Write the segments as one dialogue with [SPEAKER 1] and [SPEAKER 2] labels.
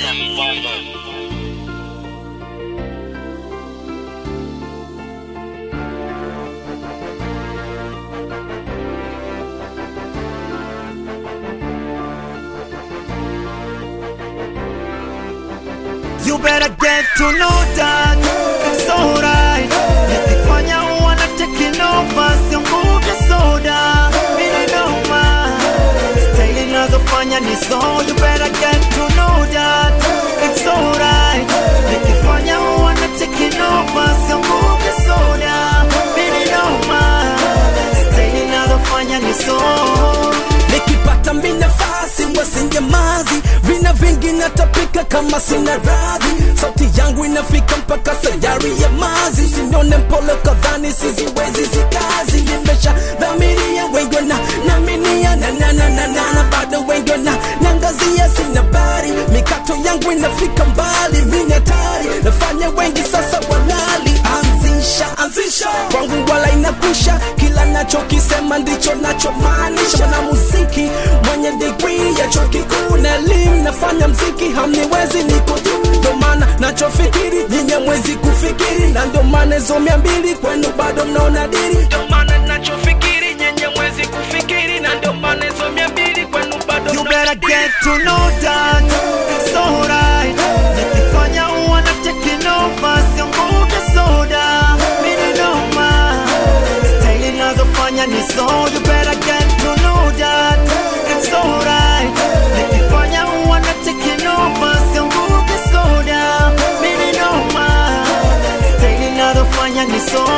[SPEAKER 1] You better get to know that it's alright. Nikifanya wanna take over, sianguke soda. Mimi noma, style ninazofanya ni so. You better get to know that it's alright. Nikifanya wanna take over, sianguke soda. Mimi noma, style ninazofanya ni so.
[SPEAKER 2] Nikipata mimi nafasi wasinyamazi, vina vingi natapika kama sina radhi. Sauti yangu inafika mpaka sayari ya mazi. Usinione mpole kadhani siziwezi zikazi. Nimesha dhamiria wengi na minia na bado wengi nangazia sina bari. Mikato yangu inafika mbali, mimi hatari. Nafanya wengi sasa walali. Anzisha kwangu wala inakwisha. Kila nachokisema ndicho nachomaanisha. Mwana muziki mwenye degree ya chuo kikuu na elimu, nafanya mziki hamniwezi niko juu. Ndo maana nachofikiri nyinyi mwezi kufikiri, na ndo maana hizo 200 kwenu bado mnaona diri. Ndo maana nachofikiri nyinyi mwezi kufikiri, na ndo maana hizo 200 kwenu bado mnaona diri.
[SPEAKER 1] You better get to know that it's alright. Nikifanya wanna take over, sianguke soda. Mimi noma, style ninazofanya ni so. You better get to know that it's alright. Nikifanya wanna take over, sianguke soda. Mimi noma, style ninazofanya ni so.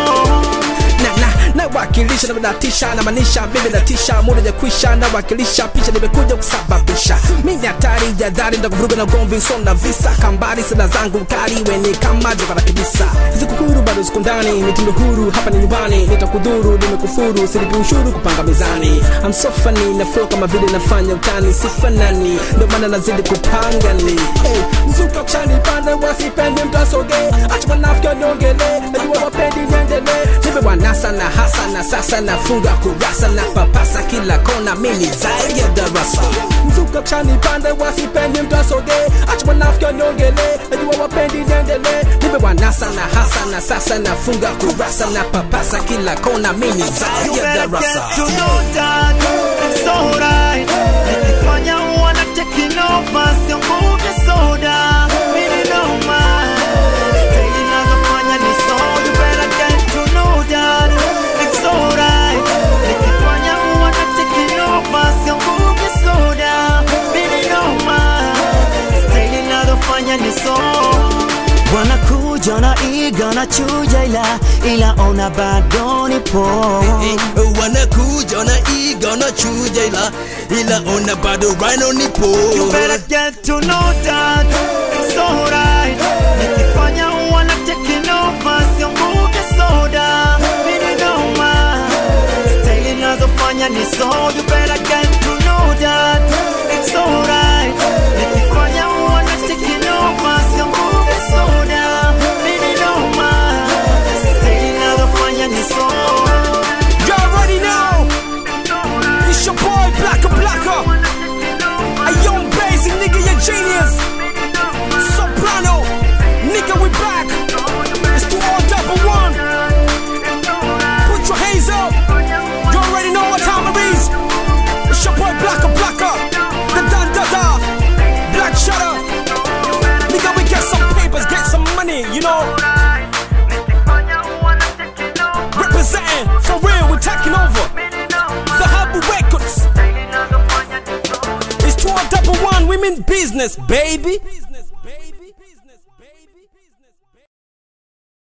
[SPEAKER 2] Na wakilisha na mnatisha na manisha mimi natisha, muda ya kuisha na wakilisha picha nimekuja kusababisha. Mimi hatari jadhari ndakuvuruga na gomvi so na visa kambari sana zangu kali weni kama joka na kibisa. Hizi kukuru bado siku ndani nitindo huru hapa ni nyumbani, nitakudhuru nimekufuru silipi ushuru kupanga mizani. I'm so funny na flow kama vile nafanya utani sifanani, ndo maana nazidi kupanga ni hey, mzuka kushani pande wasipende mtasoge. Acha manafiki niongele najua wapendi niendelee. Nipe wanasa na hasa na sasa nafunga kurasa na papasa kila kona mimi zaidi ya darasa. Mzuka kushani pande wasipende mtasoge. Acha manafiki niongele najua wapendi niendelee. Nipe wanasa na hasa na sasa nafunga kurasa na papasa kila kona mimi zaidi ya darasa.
[SPEAKER 1] You know that it's alright. Nikifanya wanna take over, sianguke soda. Mimi noma, style ninazofanya ni so. You better get to know that it's alright. Nikifanya wanna take over, sianguke soda. Mimi noma, style ninazofanya ni so. Wanakuja na iga na chuja ila ona bado nipo.
[SPEAKER 2] Wanakuja na iga na chuja ila ona bado rhino nipo.
[SPEAKER 1] You better get to know that it's alright. Nikifanya wanna take over, sianguke soda. Mimi noma, style ninazofanya ni so. You better get to know that it's alright. Nikifanya wanna take over, sianguke soda. Mimi noma, style ninazofanya ni so.
[SPEAKER 2] You already know, it's your boy Blacka. A young basic nigga, you're genius. Soprano, nigga, we back. It's 2-1. Put your hands up. You already know what time it is. It's your boy Blacka. The da. Black Shutter. Nigga, we get some papers, get some money, you know. Representing, for real, we're taking over. The Harbor Records. It's 2-1, we mean business, baby.